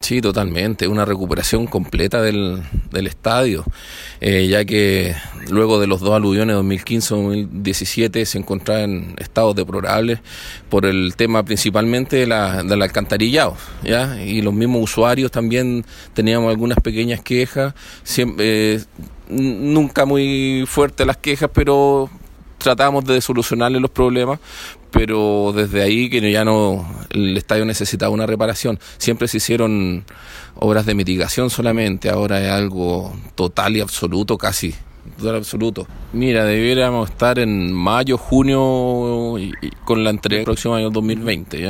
Sí, totalmente, una recuperación completa del estadio, ya que luego de los dos aluviones 2015-2017 se encontraba en estados deplorables por el tema principalmente del alcantarillado, ¿ya? Y los mismos usuarios también teníamos algunas pequeñas quejas, siempre, nunca muy fuertes las quejas, pero tratamos de solucionarle los problemas, pero desde ahí que ya no, el estadio necesitaba una reparación. Siempre se hicieron obras de mitigación solamente, ahora es algo total y absoluto, casi total absoluto. Mira, debiéramos estar en mayo, junio con la entrega del próximo año 2020, ¿ya?